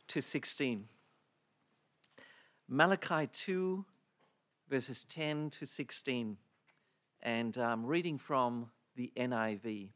to 16. Malachi 2, verses 10 to 16. And I'm reading from the NIV.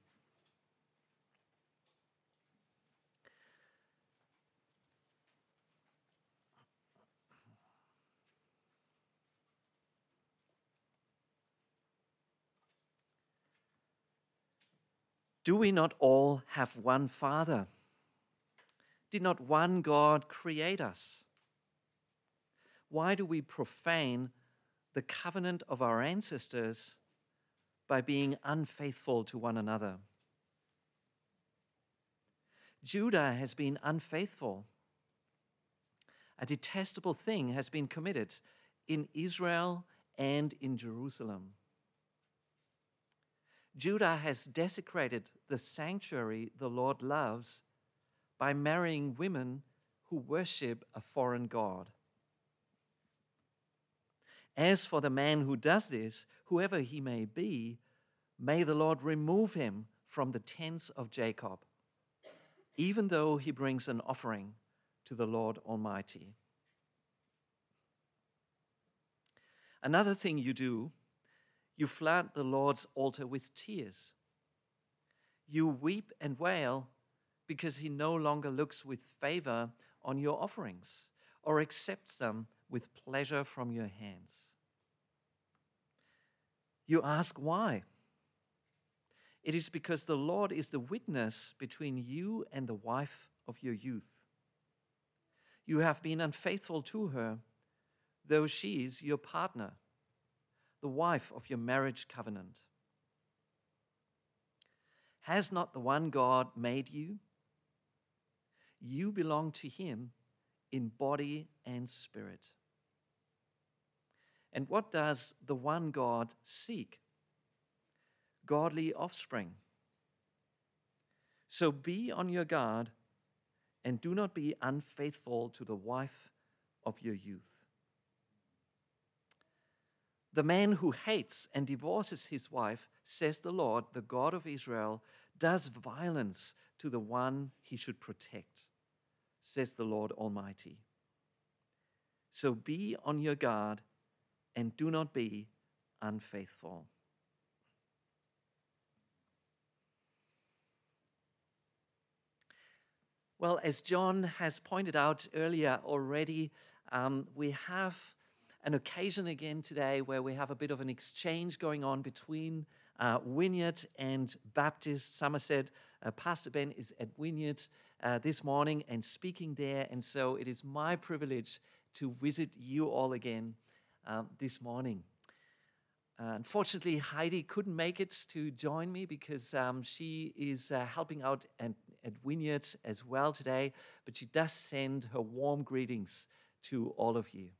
Do we not all have one Father? Did not one God create us? Why do we profane the covenant of our ancestors by being unfaithful to one another? Judah has been unfaithful. A detestable thing has been committed in Israel and in Jerusalem. Judah has desecrated the sanctuary the Lord loves by marrying women who worship a foreign god. As for the man who does this, whoever he may be, may the Lord remove him from the tents of Jacob, even though he brings an offering to the Lord Almighty. Another thing you do, you flood the Lord's altar with tears. You weep and wail because he no longer looks with favor on your offerings or accepts them with pleasure from your hands. You ask why? It is because the Lord is the witness between you and the wife of your youth. You have been unfaithful to her, though she is your partner, the wife of your marriage covenant. Has not the one God made you? You belong to him in body and spirit. And what does the one God seek? Godly offspring. So be on your guard and do not be unfaithful to the wife of your youth. The man who hates and divorces his wife, says the Lord, the God of Israel, does violence to the one he should protect, says the Lord Almighty. So be on your guard and do not be unfaithful. Well, as John has pointed out earlier already, we have an occasion again today where we have a bit of an exchange going on between Wynyard and Baptist Somerset. Pastor Ben is at Wynyard this morning and speaking there, and so it is my privilege to visit you all again this morning. Unfortunately, Heidi couldn't make it to join me because she is helping out at Wynyard as well today, but she does send her warm greetings to all of you.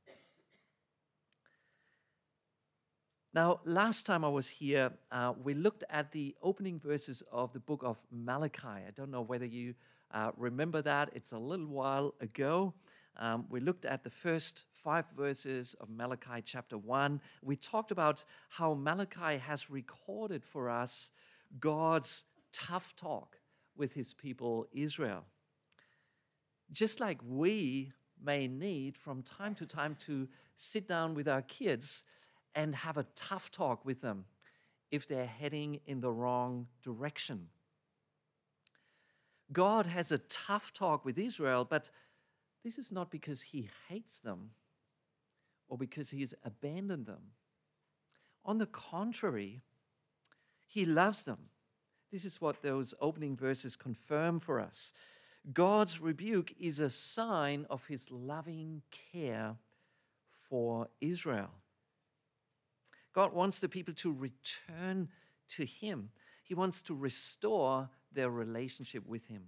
Now, last time I was here, we looked at the opening verses of the book of Malachi. I don't know whether you remember that. It's a little while ago. We looked at the first 5 verses of Malachi chapter 1. We talked about how Malachi has recorded for us God's tough talk with his people Israel. Just like we may need from time to time to sit down with our kids and have a tough talk with them if they're heading in the wrong direction. God has a tough talk with Israel, but this is not because he hates them or because he's abandoned them. On the contrary, he loves them. This is what those opening verses confirm for us. God's rebuke is a sign of his loving care for Israel. God wants the people to return to him. He wants to restore their relationship with him.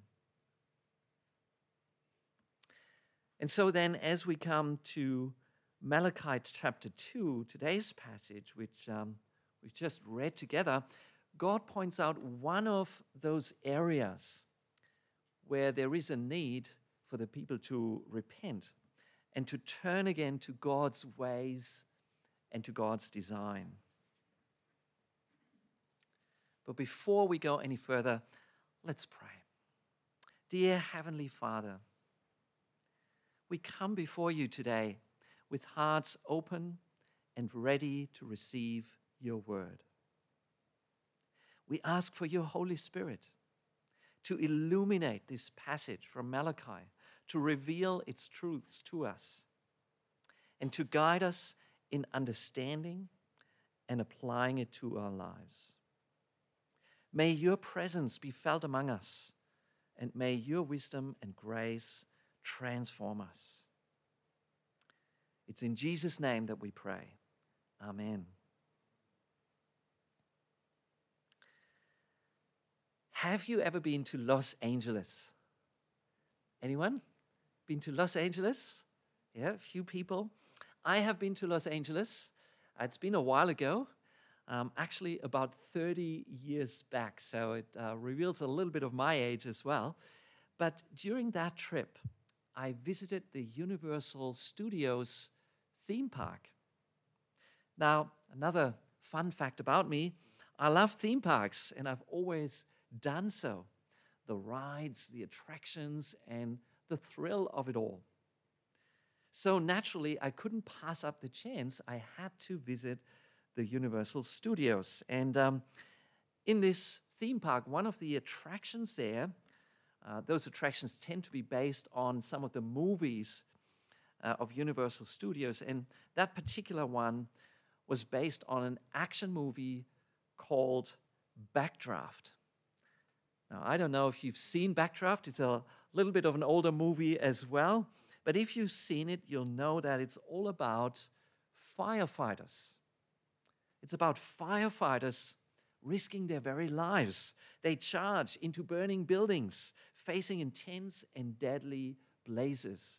And so then, as we come to Malachi chapter 2, today's passage, which we've just read together, God points out one of those areas where there is a need for the people to repent and to turn again to God's ways and to God's design. But before we go any further, let's pray. Dear Heavenly Father, we come before you today with hearts open and ready to receive your word. We ask for your Holy Spirit to illuminate this passage from Malachi, to reveal its truths to us, and to guide us in understanding and applying it to our lives. May your presence be felt among us, and may your wisdom and grace transform us. It's in Jesus' name that we pray. Amen. Have you ever been to Los Angeles? Anyone been to Los Angeles? Yeah, a few people. I have been to Los Angeles. It's been a while ago, actually about 30 years back, so it reveals a little bit of my age as well. But during that trip, I visited the Universal Studios theme park. Now, another fun fact about me, I love theme parks, and I've always done so. The rides, the attractions, and the thrill of it all. So naturally, I couldn't pass up the chance. I had to visit the Universal Studios. And in this theme park, one of the attractions there, those attractions tend to be based on some of the movies of Universal Studios. And that particular one was based on an action movie called Backdraft. Now, I don't know if you've seen Backdraft. It's a little bit of an older movie as well. But if you've seen it, you'll know that it's all about firefighters. It's about firefighters risking their very lives. They charge into burning buildings, facing intense and deadly blazes.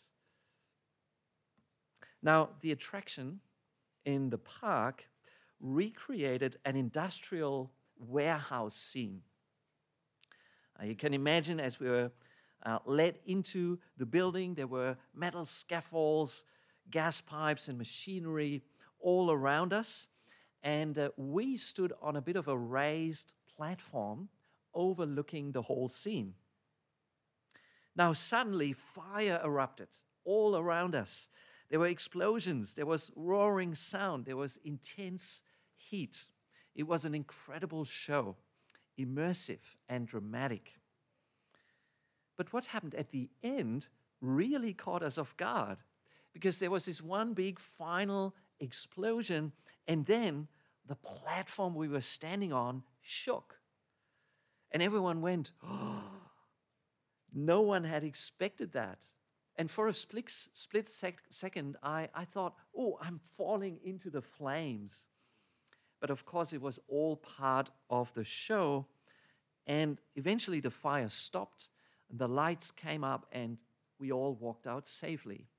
Now, the attraction in the park recreated an industrial warehouse scene. You can imagine as we were led into the building, there were metal scaffolds, gas pipes, and machinery all around us. And we stood on a bit of a raised platform overlooking the whole scene. Now, suddenly, fire erupted all around us. There were explosions, there was roaring sound, there was intense heat. It was an incredible show, immersive and dramatic. But what happened at the end really caught us off guard, because there was this one big final explosion, and then the platform we were standing on shook. And everyone went, oh, no one had expected that. And for a split second, I thought, oh, I'm falling into the flames. But of course, it was all part of the show. And eventually the fire stopped, the lights came up, and we all walked out safely.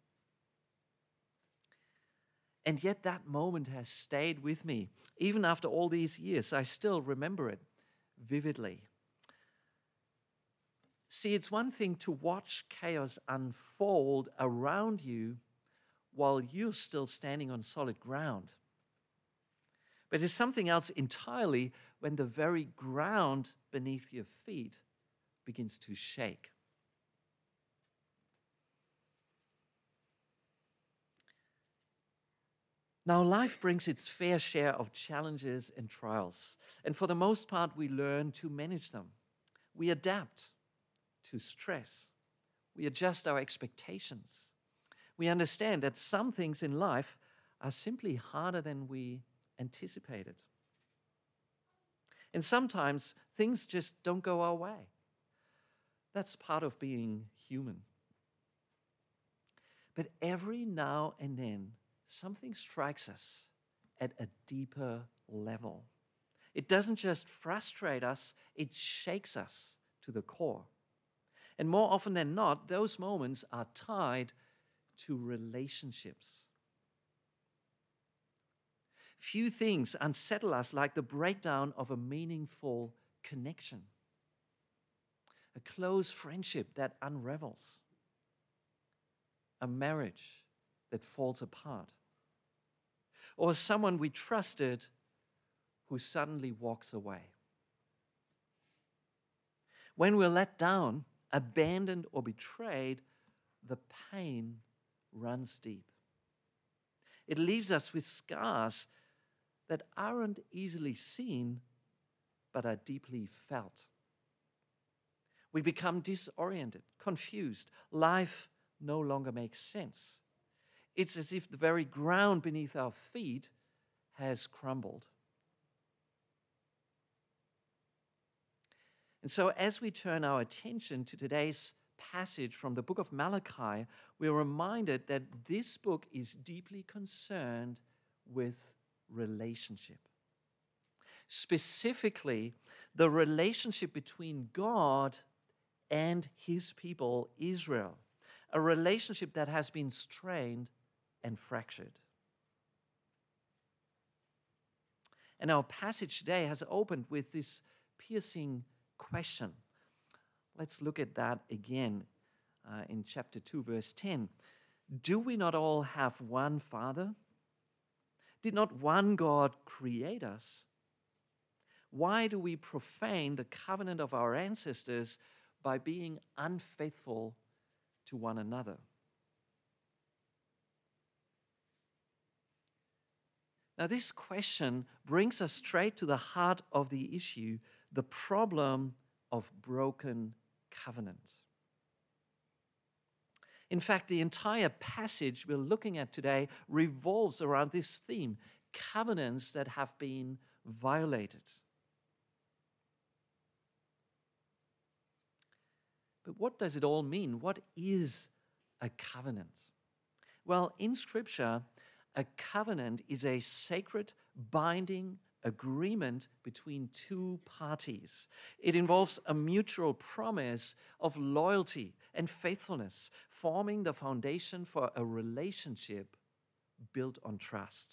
And yet that moment has stayed with me. Even after all these years, I still remember it vividly. See, it's one thing to watch chaos unfold around you while you're still standing on solid ground. But it's something else entirely when the very ground beneath your feet begins to shake. Now, life brings its fair share of challenges and trials. And for the most part, we learn to manage them. We adapt to stress. We adjust our expectations. We understand that some things in life are simply harder than we anticipated. And sometimes things just don't go our way. That's part of being human. But every now and then, something strikes us at a deeper level. It doesn't just frustrate us, it shakes us to the core. And more often than not, those moments are tied to relationships. Few things unsettle us like the breakdown of a meaningful connection, a close friendship that unravels, a marriage that falls apart, or someone we trusted who suddenly walks away. When we're let down, abandoned, or betrayed, the pain runs deep. It leaves us with scars that aren't easily seen, but are deeply felt. We become disoriented, confused. Life no longer makes sense. It's as if the very ground beneath our feet has crumbled. And so as we turn our attention to today's passage from the book of Malachi, we're reminded that this book is deeply concerned with relationship. Specifically, the relationship between God and his people, Israel, a relationship that has been strained and fractured. And our passage today has opened with this piercing question. Let's look at that again in chapter 2, verse 10. Do we not all have one Father? Did not one God create us? Why do we profane the covenant of our ancestors by being unfaithful to one another? Now, this question brings us straight to the heart of the issue, the problem of broken covenant. In fact, the entire passage we're looking at today revolves around this theme, covenants that have been violated. But what does it all mean? What is a covenant? Well, in Scripture, a covenant is a sacred, binding agreement between two parties. It involves a mutual promise of loyalty and faithfulness, forming the foundation for a relationship built on trust.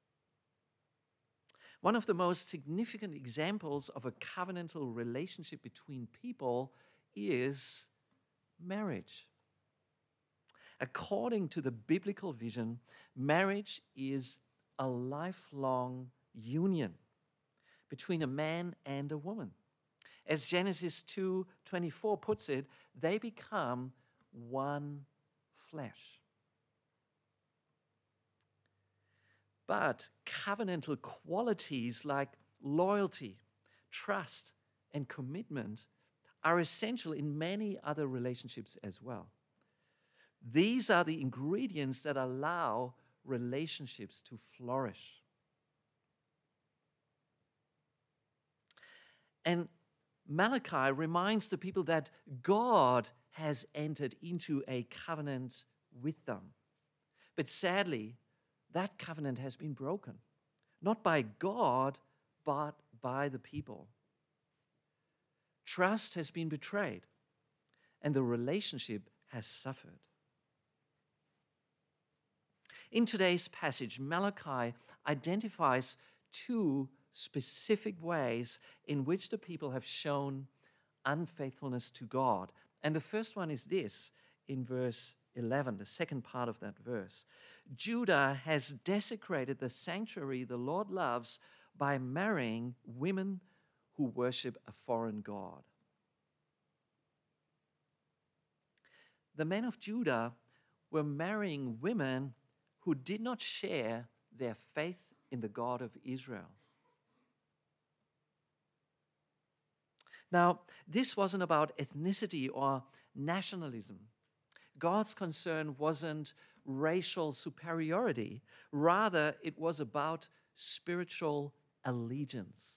One of the most significant examples of a covenantal relationship between people is marriage. According to the biblical vision, marriage is a lifelong union between a man and a woman. As Genesis 2:24 puts it, they become one flesh. But covenantal qualities like loyalty, trust, and commitment are essential in many other relationships as well. These are the ingredients that allow relationships to flourish. And Malachi reminds the people that God has entered into a covenant with them. But sadly, that covenant has been broken, not by God, but by the people. Trust has been betrayed, and the relationship has suffered. In today's passage, Malachi identifies two specific ways in which the people have shown unfaithfulness to God. And the first one is this, in verse 11, the second part of that verse. Judah has desecrated the sanctuary the Lord loves by marrying women who worship a foreign god. The men of Judah were marrying women who did not share their faith in the God of Israel. Now, this wasn't about ethnicity or nationalism. God's concern wasn't racial superiority. Rather, it was about spiritual allegiance.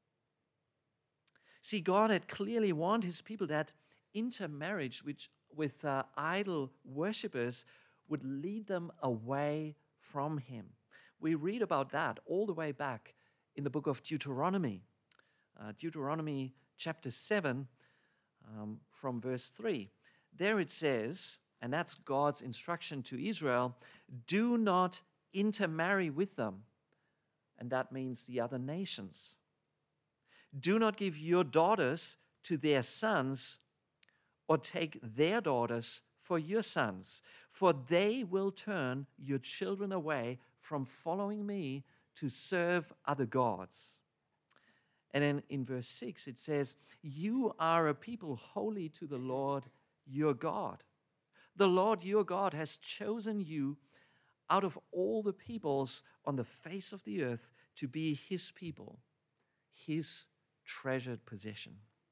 See, God had clearly warned his people that intermarriage with idol worshippers would lead them away from him. We read about that all the way back in the book of Deuteronomy. Deuteronomy chapter 7 from verse 3. There it says, and that's God's instruction to Israel, do not intermarry with them. And that means the other nations. Do not give your daughters to their sons or take their daughters for your sons, for they will turn your children away from following me to serve other gods. And then in verse 6 it says, you are a people holy to the Lord your God. The Lord your God has chosen you out of all the peoples on the face of the earth to be his people, his treasured possession.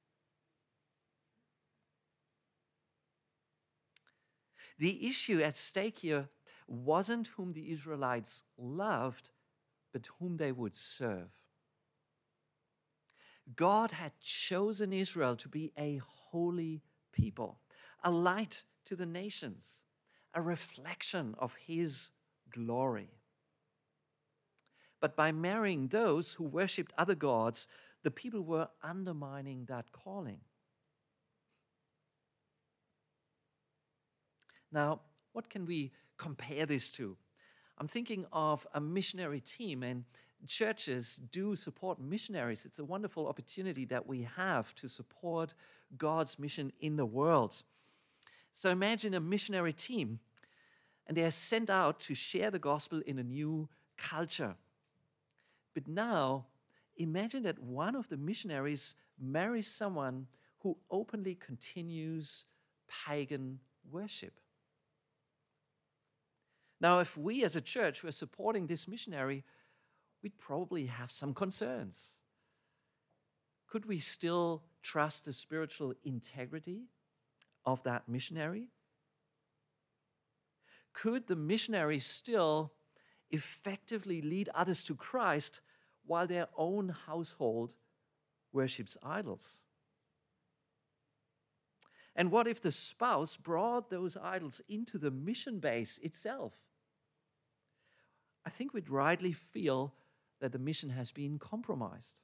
The issue at stake here wasn't whom the Israelites loved, but whom they would serve. God had chosen Israel to be a holy people, a light to the nations, a reflection of his glory. But by marrying those who worshipped other gods, the people were undermining that calling. Now, what can we compare this to? I'm thinking of a missionary team, and churches do support missionaries. It's a wonderful opportunity that we have to support God's mission in the world. So imagine a missionary team, and they are sent out to share the gospel in a new culture. But now, imagine that one of the missionaries marries someone who openly continues pagan worship. Now, if we as a church were supporting this missionary, we'd probably have some concerns. Could we still trust the spiritual integrity of that missionary? Could the missionary still effectively lead others to Christ while their own household worships idols? And what if the spouse brought those idols into the mission base itself? I think we'd rightly feel that the mission has been compromised.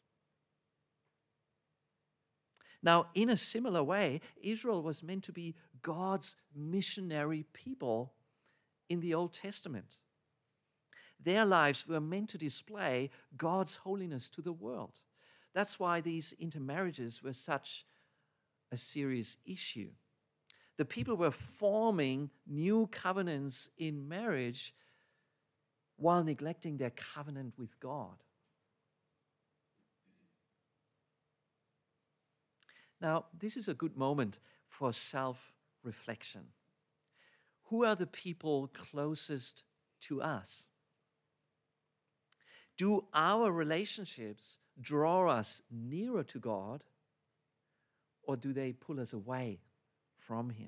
Now, in a similar way, Israel was meant to be God's missionary people in the Old Testament. Their lives were meant to display God's holiness to the world. That's why these intermarriages were such a serious issue. The people were forming new covenants in marriage while neglecting their covenant with God. Now, this is a good moment for self-reflection. Who are the people closest to us? Do our relationships draw us nearer to God, or do they pull us away from him?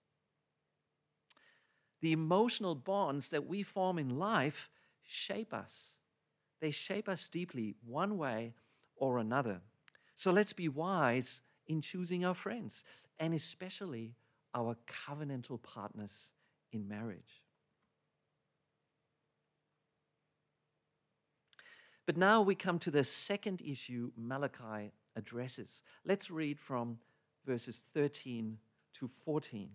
The emotional bonds that we form in life shape us. They shape us deeply, one way or another. So let's be wise in choosing our friends, and especially our covenantal partners in marriage. But now we come to the second issue Malachi addresses. Let's read from verses 13 to 14.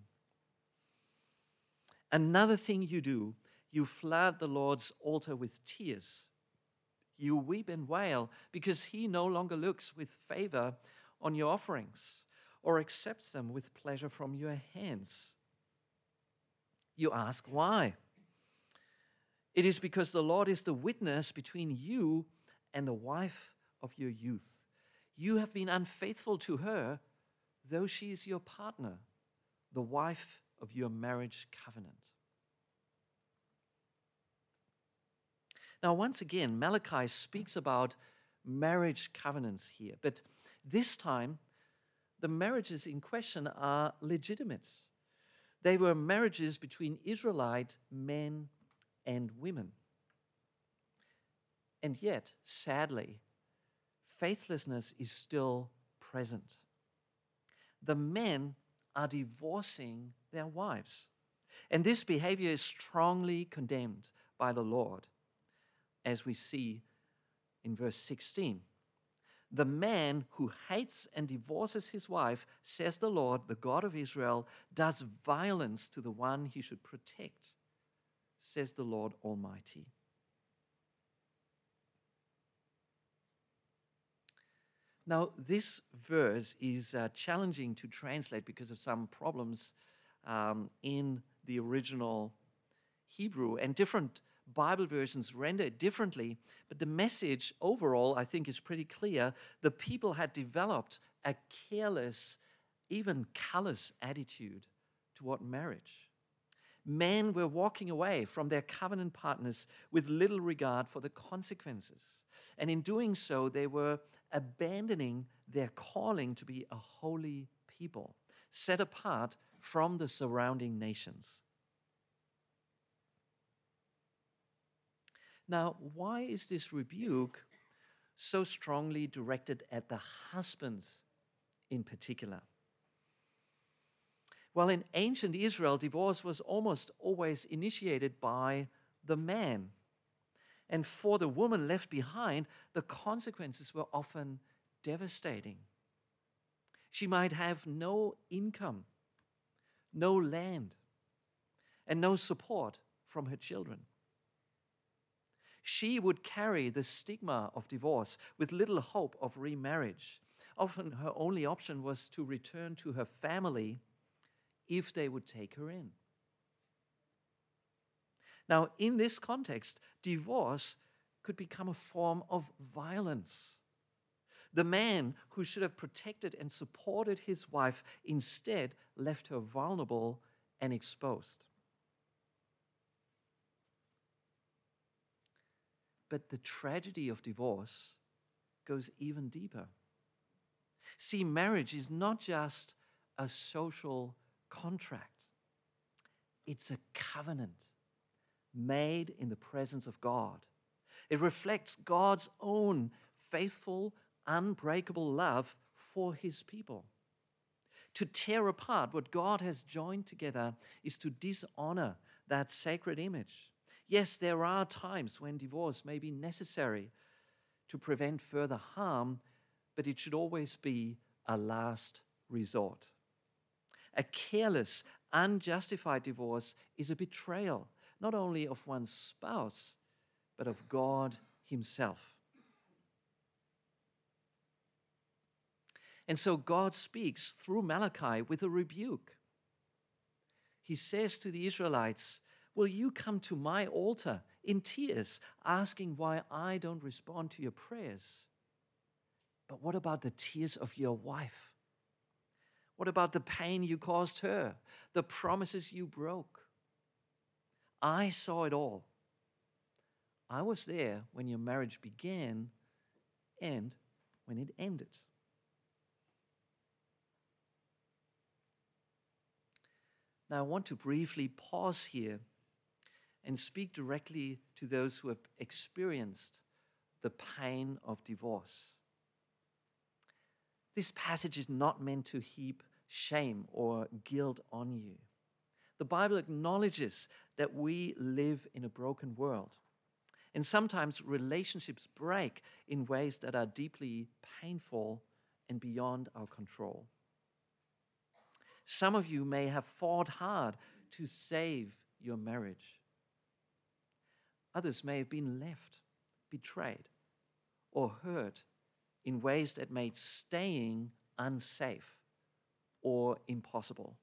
Another thing you do, you flood the Lord's altar with tears. You weep and wail because he no longer looks with favor on your offerings or accepts them with pleasure from your hands. You ask why? It is because the Lord is the witness between you and the wife of your youth. You have been unfaithful to her, though she is your partner, the wife of your marriage covenant. Now, once again, Malachi speaks about marriage covenants here, but this time, the marriages in question are legitimate. They were marriages between Israelite men and women. And yet, sadly, faithlessness is still present. The men are divorcing their wives. And this behavior is strongly condemned by the Lord, as we see in verse 16. The man who hates and divorces his wife, says the Lord, the God of Israel, does violence to the one he should protect, says the Lord Almighty. Now, this verse is challenging to translate because of some problems in the original Hebrew, and different Bible versions render it differently, but the message overall, I think, is pretty clear. The people had developed a careless, even callous attitude toward marriage. Men were walking away from their covenant partners with little regard for the consequences. And in doing so, they were abandoning their calling to be a holy people, set apart from the surrounding nations. Now, why is this rebuke so strongly directed at the husbands in particular? Well, in ancient Israel, divorce was almost always initiated by the man. And for the woman left behind, the consequences were often devastating. She might have no income, no land, and no support from her children. She would carry the stigma of divorce with little hope of remarriage. Often her only option was to return to her family if they would take her in. Now, in this context, divorce could become a form of violence. The man who should have protected and supported his wife instead left her vulnerable and exposed. But the tragedy of divorce goes even deeper. See, marriage is not just a social contract. It's a covenant made in the presence of God. It reflects God's own faithful, unbreakable love for his people. To tear apart what God has joined together is to dishonor that sacred image. Yes, there are times when divorce may be necessary to prevent further harm, but it should always be a last resort. A careless, unjustified divorce is a betrayal, not only of one's spouse, but of God himself. And so God speaks through Malachi with a rebuke. He says to the Israelites, "Will you come to my altar in tears, asking why I don't respond to your prayers? But what about the tears of your wife? What about the pain you caused her, the promises you broke? I saw it all. I was there when your marriage began and when it ended." Now, I want to briefly pause here and speak directly to those who have experienced the pain of divorce. This passage is not meant to heap shame or guilt on you. The Bible acknowledges that we live in a broken world, and sometimes relationships break in ways that are deeply painful and beyond our control. Some of you may have fought hard to save your marriage. Others may have been left, betrayed, or hurt in ways that made staying unsafe or impossible.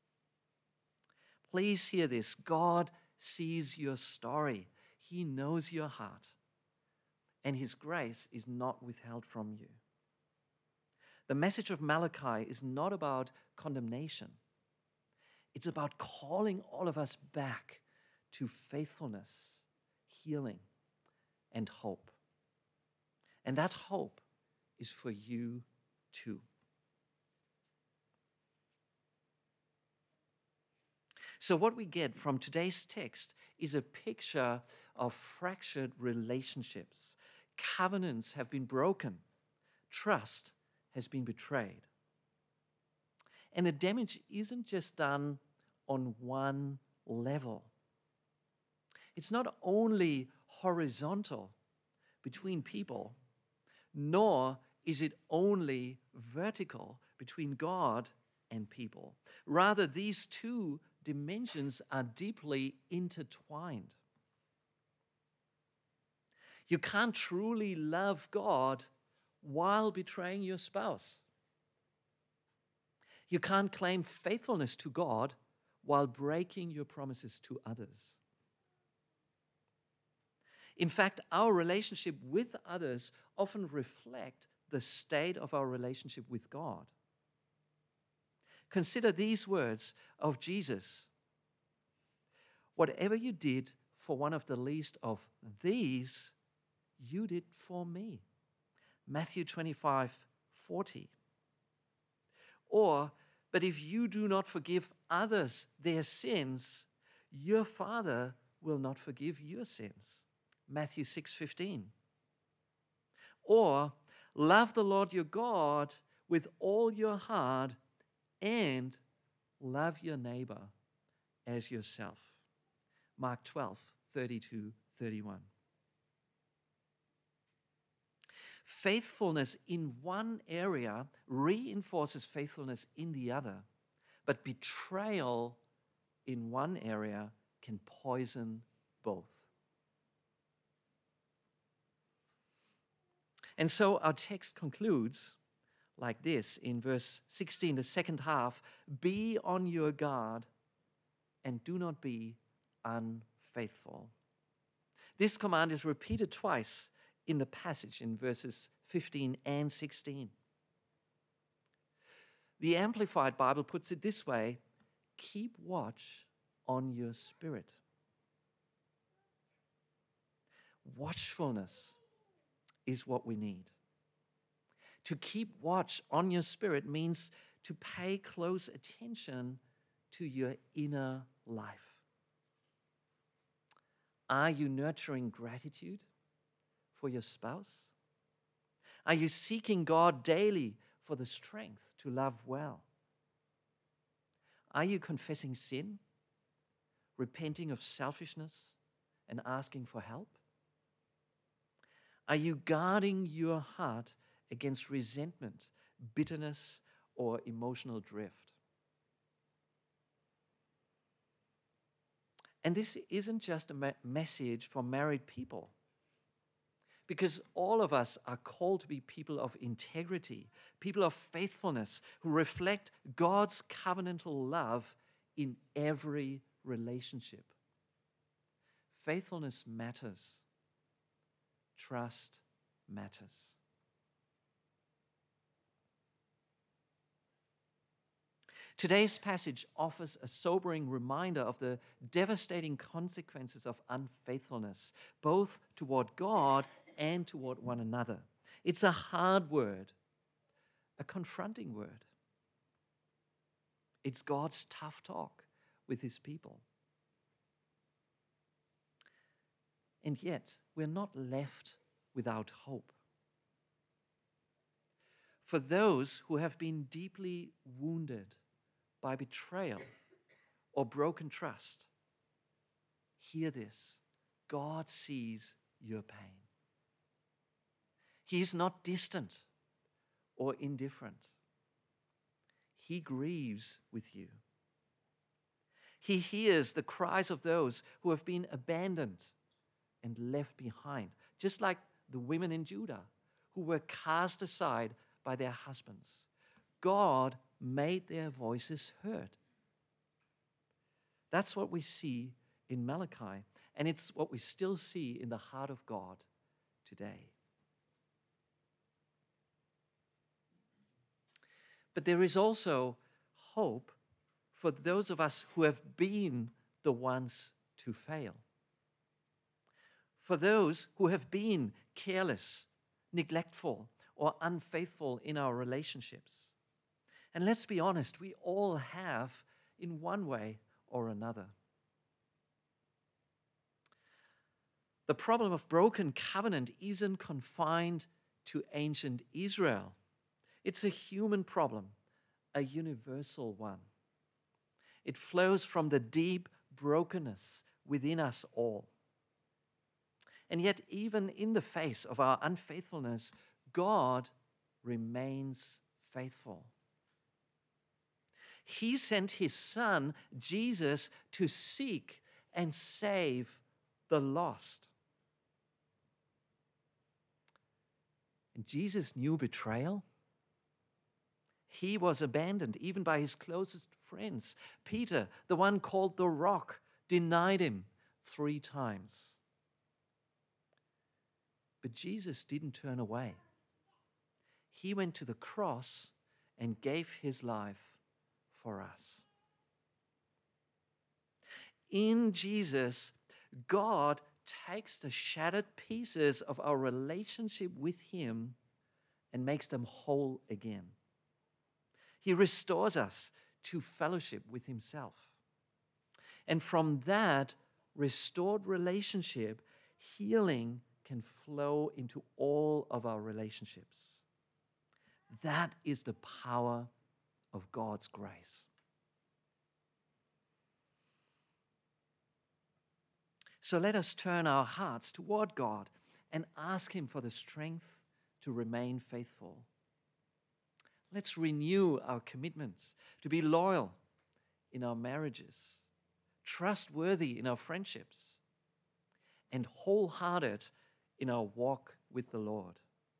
Please hear this. God sees your story. He knows your heart, and his grace is not withheld from you. The message of Malachi is not about condemnation. It's about calling all of us back to faithfulness, healing, and hope. And that hope is for you too. So what we get from today's text is a picture of fractured relationships. Covenants have been broken. Trust has been betrayed. And the damage isn't just done on one level. It's not only horizontal between people, nor is it only vertical between God and people. Rather, these two dimensions are deeply intertwined. You can't truly love God while betraying your spouse. You can't claim faithfulness to God while breaking your promises to others. In fact, our relationship with others often reflect the state of our relationship with God. Consider these words of Jesus. Whatever you did for one of the least of these, you did for me. Matthew 25:40. Or, but if you do not forgive others their sins, your Father will not forgive your sins. Matthew 6:15. Or, love the Lord your God with all your heart and love your neighbor as yourself. Mark 12:30-31. Faithfulness in one area reinforces faithfulness in the other, but betrayal in one area can poison both. And so our text concludes like this in verse 16, the second half: be on your guard and do not be unfaithful. This command is repeated twice in the passage in verses 15 and 16. The Amplified Bible puts it this way: keep watch on your spirit. Watchfulness is what we need. To keep watch on your spirit means to pay close attention to your inner life. Are you nurturing gratitude for your spouse? Are you seeking God daily for the strength to love well? Are you confessing sin, repenting of selfishness, and asking for help? Are you guarding your heart against resentment, bitterness, or emotional drift? And this isn't just a message for married people, because all of us are called to be people of integrity, people of faithfulness, who reflect God's covenantal love in every relationship. Faithfulness matters. Trust matters. Today's passage offers a sobering reminder of the devastating consequences of unfaithfulness, both toward God and toward one another. It's a hard word, a confronting word. It's God's tough talk with his people. And yet, we're not left without hope. For those who have been deeply wounded by betrayal or broken trust, hear this: God sees your pain. He is not distant or indifferent. He grieves with you. He hears the cries of those who have been abandoned and left behind, just like the women in Judah who were cast aside by their husbands. God made their voices heard. That's what we see in Malachi, and it's what we still see in the heart of God today. But there is also hope for those of us who have been the ones to fail. For those who have been careless, neglectful, or unfaithful in our relationships. And let's be honest, we all have in one way or another. The problem of broken covenant isn't confined to ancient Israel. It's a human problem, a universal one. It flows from the deep brokenness within us all. And yet, even in the face of our unfaithfulness, God remains faithful. He sent his Son, Jesus, to seek and save the lost. And Jesus knew betrayal. He was abandoned even by his closest friends. Peter, the one called the Rock, denied him 3 times. But Jesus didn't turn away. He went to the cross and gave his life for us. in Jesus, God takes the shattered pieces of our relationship with Him and makes them whole again. He restores us to fellowship with Himself. And from that restored relationship, healing can flow into all of our relationships. That is the power of God's grace. So let us turn our hearts toward God and ask Him for the strength to remain faithful. Let's renew our commitment to be loyal in our marriages, trustworthy in our friendships, and wholehearted in our walk with the Lord.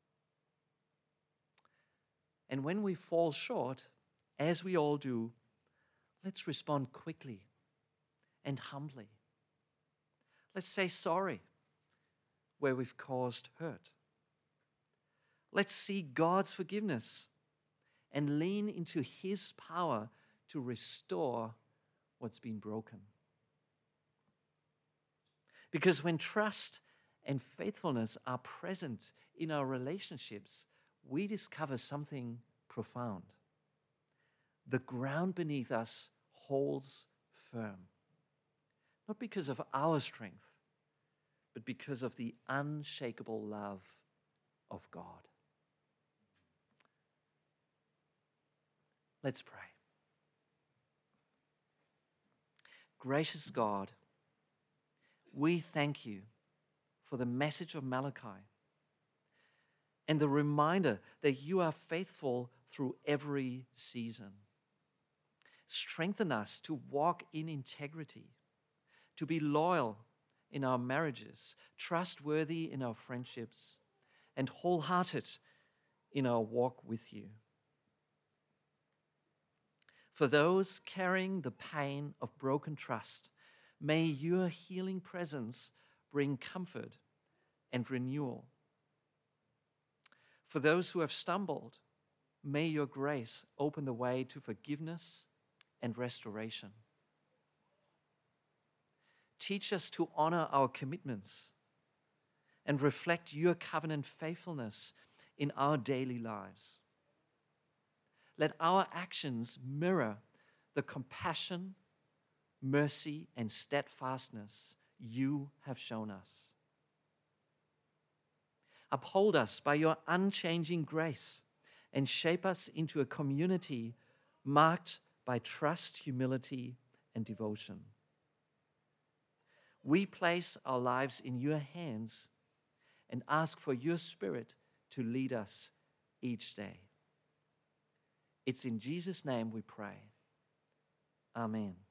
And when we fall short, as we all do, let's respond quickly and humbly. Let's say sorry where we've caused hurt. Let's seek God's forgiveness and lean into His power to restore what's been broken. Because when trust and faithfulness are present in our relationships, we discover something profound. The ground beneath us holds firm, not because of our strength, but because of the unshakable love of God. Let's pray. Gracious God, we thank You for the message of Malachi and the reminder that You are faithful through every season. Strengthen us to walk in integrity, to be loyal in our marriages, trustworthy in our friendships, and wholehearted in our walk with You. For those carrying the pain of broken trust, may Your healing presence bring comfort and renewal. For those who have stumbled, may Your grace open the way to forgiveness and restoration. Teach us to honor our commitments and reflect Your covenant faithfulness in our daily lives. Let our actions mirror the compassion, mercy, and steadfastness You have shown us. Uphold us by Your unchanging grace and shape us into a community marked by trust, humility, and devotion. We place our lives in Your hands and ask for Your Spirit to lead us each day. It's in Jesus' name we pray. Amen.